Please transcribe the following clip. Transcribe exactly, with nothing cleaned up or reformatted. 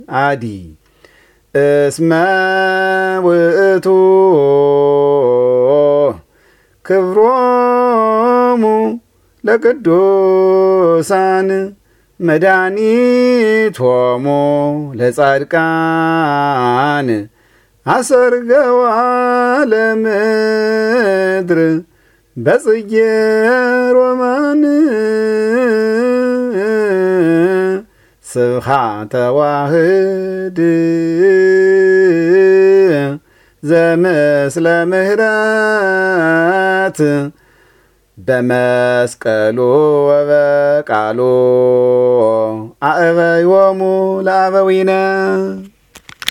አዲ እስመ ውእቱ ክብሮሙ ለቅዱሳን መድኃኒቶሙ ለጻድቃን አሰርገዋ ለምድር በጽጌ ሮማን ስብሐተ ዋህድ ዘምስለ ምህረት በመስቀሉ ወበቃሉ አእበዮሙ ለአበዊነ